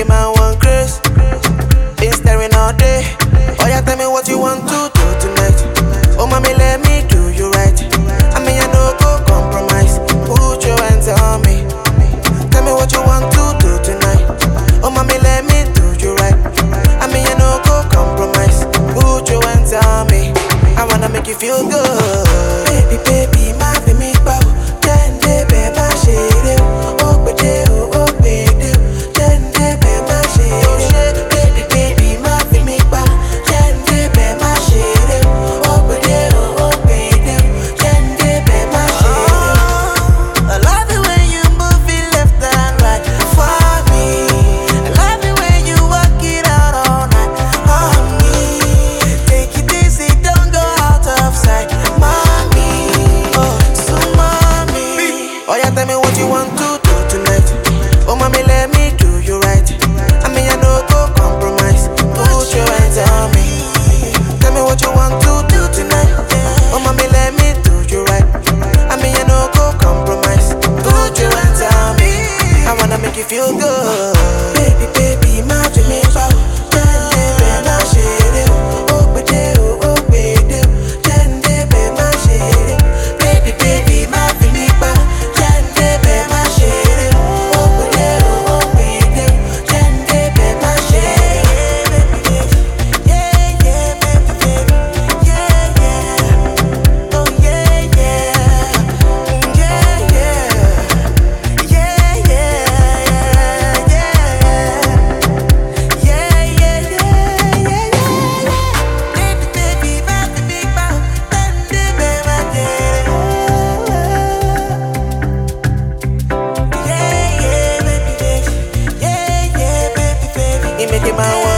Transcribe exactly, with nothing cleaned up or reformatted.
man one craze. Been staring all day. Oh yeah, tell me what you want to do tonight. Oh mommy, let me do you right. I mean I no go compromise. Put your hands on me. Tell me what you want to do tonight. Oh mommy, let me do you right. I mean I no go compromise. Put your hands on me. I wanna make you feel good. Baby, baby, my baby, bow. Then they be my shade. Oh, but they, oh, oh, baby. Then they be my shade. Baby, baby, my baby, bow. Then they be my shade. Oh, but they, oh, oh, baby. Then they be my shade. I love it when you move it left and right for me. I love it when you walk it out all night on me. Take it easy, don't go out of sight, mommy. Oh, so mommy. Oh yeah, tell me what you want to do tonight. Oh mommy, let me do you right. I mean I no go compromise. Put your hands on me. Tell me what you want to do tonight. Oh mommy, let me do you right. I mean I no go compromise. Put your hands on me. I wanna make you feel good. Baby, baby, my Jimmy bow. Then they be my shade. Oh, but they, oh, oh, baby. Then they be my shade. Baby, baby, my Jimmy bow. Then they be my shade. Oh, but they, oh, oh, baby. Then they be my shade. Yeah, yeah, baby, baby. Yeah, yeah. Oh, yeah, yeah. Mm, yeah, yeah. Yeah, yeah, yeah, yeah. Yeah, yeah, yeah, yeah, yeah. Baby, baby, my baby, bow. Then they be my shade. Yeah, yeah, baby, baby. Yeah, yeah, baby, baby. You make it my